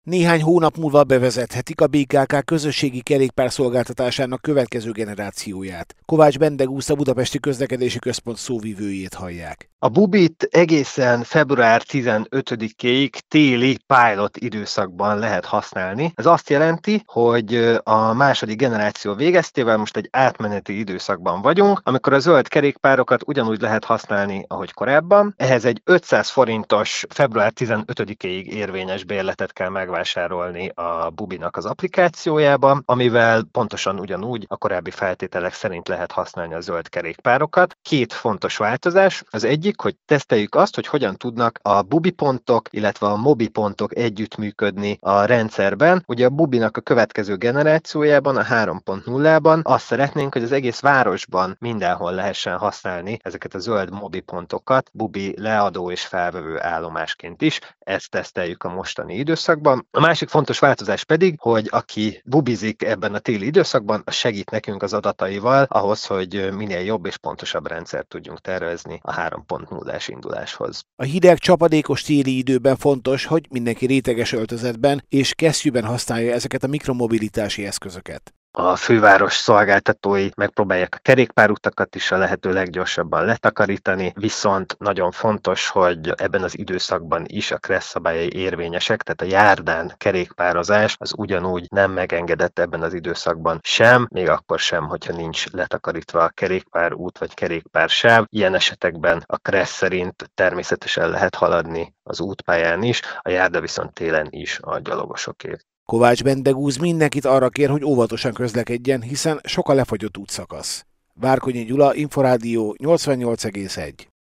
Néhány hónap múlva bevezethetik a BKK közösségi kerékpárszolgáltatásának következő generációját. Kovács Bendegúz, a Budapesti Közlekedési Központ szóvivőjét hallják. A Bubit egészen február 15-ig téli pilot időszakban lehet használni. Ez azt jelenti, hogy a második generáció végeztével most egy átmeneti időszakban vagyunk, amikor a zöld kerékpárokat ugyanúgy lehet használni, ahogy korábban. Ehhez egy 500 forintos február 15-ig érvényes bérletet kell megvásárolni a Bubinak az applikációjában, amivel pontosan ugyanúgy a korábbi feltételek szerint lehet használni a zöld kerékpárokat. Két fontos változás. Az egyik, hogy teszteljük azt, hogy hogyan tudnak a Bubi pontok, illetve a Mobi pontok együttműködni a rendszerben. Ugye a Bubinak a következő generációjában, a 3.0-ban azt szeretnénk, hogy az egész városban mindenhol lehessen használni ezeket a zöld Mobi pontokat, Bubi leadó és felvevő állomásként is. Ezt teszteljük a mostani időszakban. A másik fontos változás pedig, hogy aki bubizik ebben a téli időszakban, az segít nekünk az adataival ahhoz, hogy minél jobb és pontosabb rendszert tudjunk tervezni a 3.0-ás induláshoz. A hideg, csapadékos téli időben fontos, hogy mindenki réteges öltözetben és kesztyűben használja ezeket a mikromobilitási eszközöket. A főváros szolgáltatói megpróbálják a kerékpárutakat is a lehető leggyorsabban letakarítani, viszont nagyon fontos, hogy ebben az időszakban is a KRESZ szabályai érvényesek, tehát a járdán kerékpározás az ugyanúgy nem megengedett ebben az időszakban sem, még akkor sem, hogyha nincs letakarítva a kerékpárút vagy kerékpársáv. Ilyen esetekben a KRESZ szerint természetesen lehet haladni az útpályán is, a járda viszont télen is a gyalogosoké. Kovács Bendegúz mindenkit arra kér, hogy óvatosan közlekedjen, hiszen sok a lefagyott útszakasz. Várkonyi Gyula, Inforádió 88,1.